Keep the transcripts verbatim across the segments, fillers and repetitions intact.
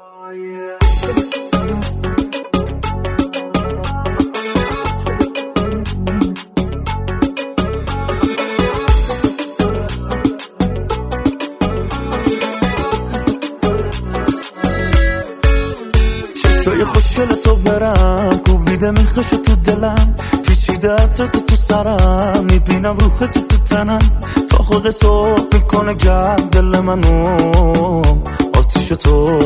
چشای خوشگل تو برم کوبیده میخش تو دلم پیچیده عطر تو تو سرم میبینم روح تو تو تنم تا خود صبح میکنه گرم دل منو آتیش تو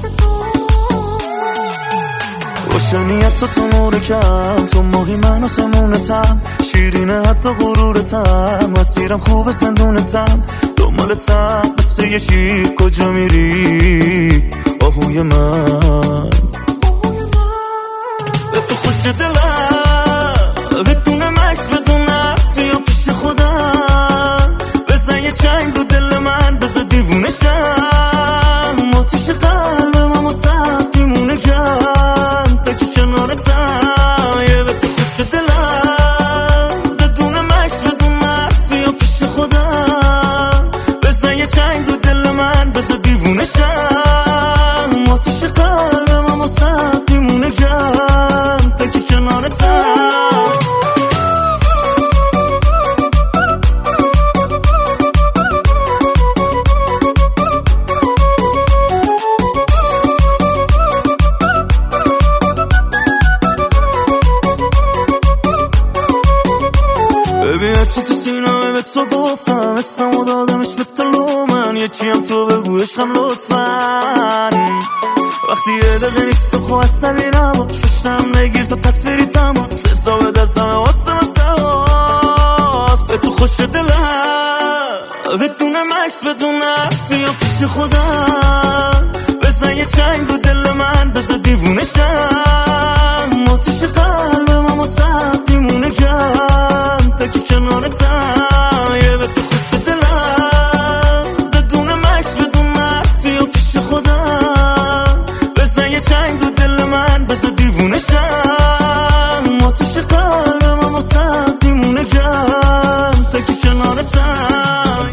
روشنیت تو تو نور کم تو ماهی من آسمونتم شیرینه حتی غرورتم مسیرم خوبه زندونتم دنبالتم مثل یه شیر کجا میری آهوی من به تو خوش دلم بدون مکس بدون بیا پیش خودم بزن یه چنگ رو دل من بزن دیوونه شم آتیش قلبم اما سب دیمونه گم تا که کنارتم یه به تو خوش دلم بدون مکس بدون بیا پیش خودم بزن یه چنگ رو دل من بزن دیوونه شم آتیش قلبم اما سب دیمونه گم تا که کنارتم ببین هرچی تو سینمه به تو گفتم اسم و دادمش به تلو من یکی هم تو بگو عشقم لطفاً وقتی یه دقیقه نیست تو خواه عصبی نباش پشتم نگیر تا تصویری تماس حساب دستم واسه مساس به تو خوش دلم بدون مکس بدون بیا پیش خودم بزن یه چنگ رو دل من بزن دیوونه شم آتیش قلبم اما سب دیمونه گم تا که کنارتم یه به تو خوش دلم بدون مکس بدون بیا پیش خودم بزن یه چنگ رو دل من بزن دیوونه شم آتیش قلبم اما سب دیمونه گم تا که کنارتم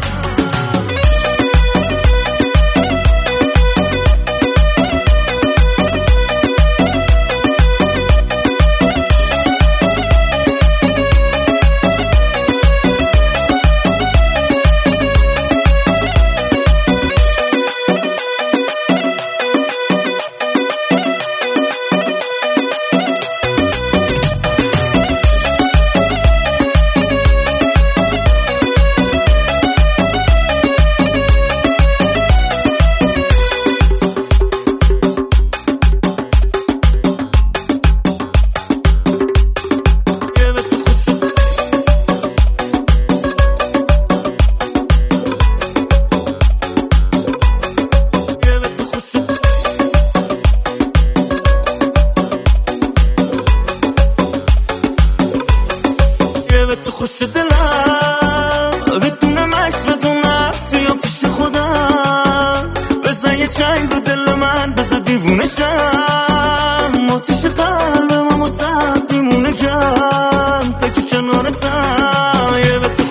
تو خوش دلم بدون مکس بدون بیا پیش خودم بزن یه چنگ رو دل من بزن دیوونه شم آتیش قلبم اما سب دیمونه گم تا که کنارتم یه